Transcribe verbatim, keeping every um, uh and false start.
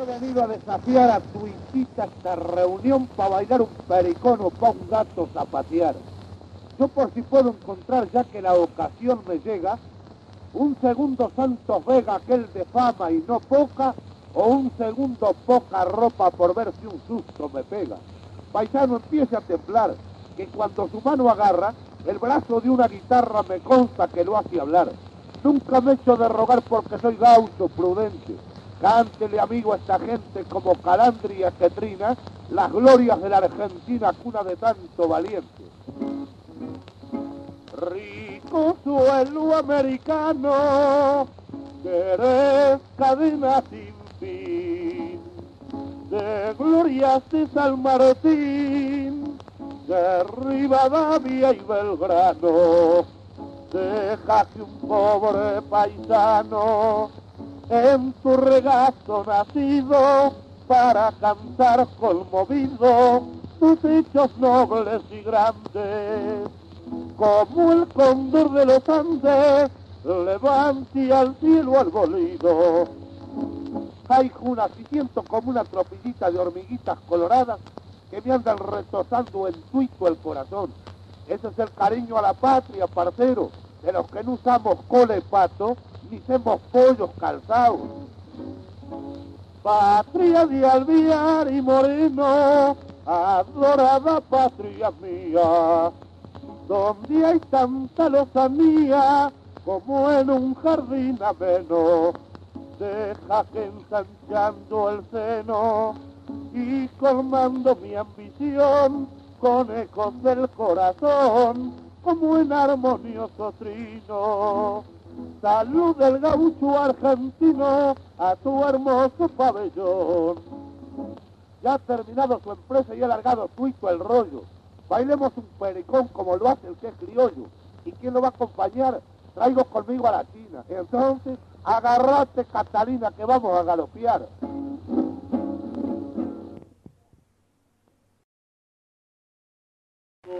he venido a desafiar a tu hijita a esta reunión para bailar un pericón o para un gato zapatear. Yo por si puedo encontrar, ya que la ocasión me llega, un segundo Santos Vega, aquel de fama y no poca, o un segundo poca ropa por ver si un susto me pega. Paisano, empiece a temblar, que cuando su mano agarra, el brazo de una guitarra me consta que lo hace hablar. Nunca me echo de rogar porque soy gaucho prudente. Cántele, amigo, a esta gente como Calandri y Cetrina, las glorias de la Argentina, cuna de tanto valiente. Rico suelo americano, que eres cadena sin fin, de glorias de San Martín, de Rivadavia y Belgrano, deja que un pobre paisano en tu regazo nacido para cantar conmovido tus hechos nobles y grandes, como el cóndor de los Andes levante al cielo al bolido. Ay, Juna, si siento como una tropillita de hormiguitas coloradas que me andan retosando en tuito el corazón. Ese es el cariño a la patria, parcero, de los que no usamos cola y pato, ni hacemos pollos calzados. Patria de Alvear y Moreno, adorada patria mía, donde hay tanta lozanía como en un jardín ameno, deja que ensanchando el seno y colmando mi ambición con ecos del corazón, como en armonioso trino, salud del gaucho argentino a tu hermoso pabellón. Ya ha terminado su empresa y ha largado tuito el rollo. Bailemos un pericón como lo hace el que es criollo. ¿Y quién lo va a acompañar? Traigo conmigo a la china. Entonces, agárrate, Catalina, que vamos a galopear.